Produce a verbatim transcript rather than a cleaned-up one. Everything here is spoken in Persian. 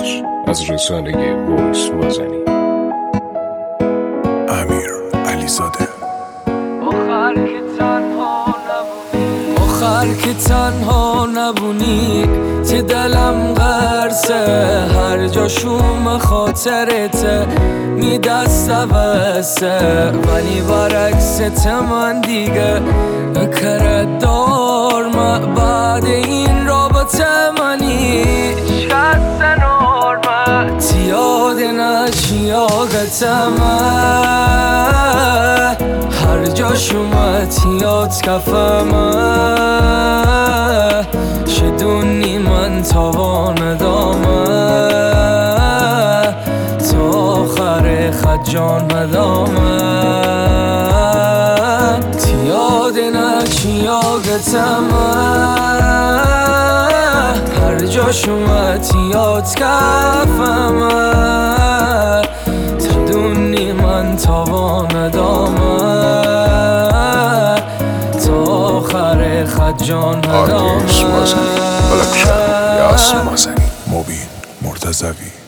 بخش از رسانه وایس مازنی. امیر علیزاده. آخر که تنها نبونی آخر که تنها نبونی تی دلم قرصه، هر جا شوم خاطرته می دست وسه، ولی برعکست من دیگه نکرد دارم. بعد این رابطه منی شکست نارمه تیاد نچ یاقتم، هر جا شومت یاد کفم شدونی من تاوان دامه تا آخر خد جان ندامه تیاد نچ یاقتم، هر جا شومت یاد کفم تدونی من تاوان دامه تا آخر خد جان ندامه. آرتیس مازنی، بلکشم یاس مازنی، مبین مرتضوی.